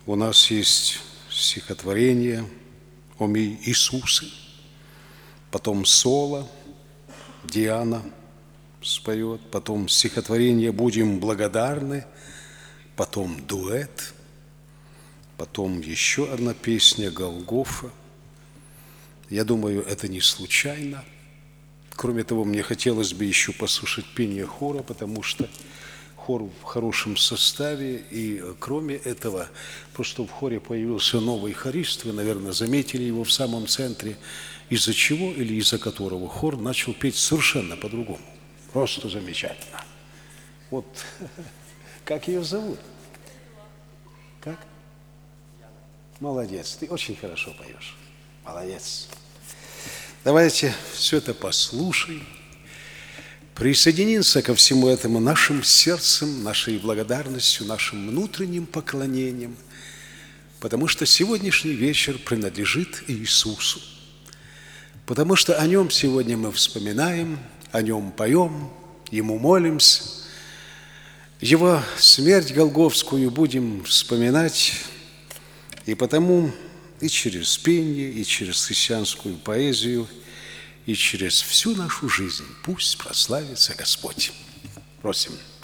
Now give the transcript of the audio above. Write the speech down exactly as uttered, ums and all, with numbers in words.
У нас есть стихотворение о Иисусе, потом соло, Диана споет, потом стихотворение «Будем благодарны», потом дуэт, потом еще одна песня «Голгофа». Я думаю, это не случайно. Кроме того, мне хотелось бы еще послушать пение хора, потому что хор в хорошем составе. И кроме этого, просто в хоре появился новый хорист. Вы, наверное, заметили его в самом центре. Из-за чего или из-за которого хор начал петь совершенно по-другому. Просто замечательно. Вот как ее зовут? Как? Молодец, ты очень хорошо поешь. Молодец. Давайте все это послушаем. Присоединимся ко всему этому нашим сердцем, нашей благодарностью, нашим внутренним поклонением, потому что сегодняшний вечер принадлежит Иисусу, потому что о Нем сегодня мы вспоминаем, о Нем поем, Ему молимся. Его смерть голгофскую будем вспоминать, и потому и через пение, и через христианскую поэзию, и через всю нашу жизнь пусть прославится Господь. Просим.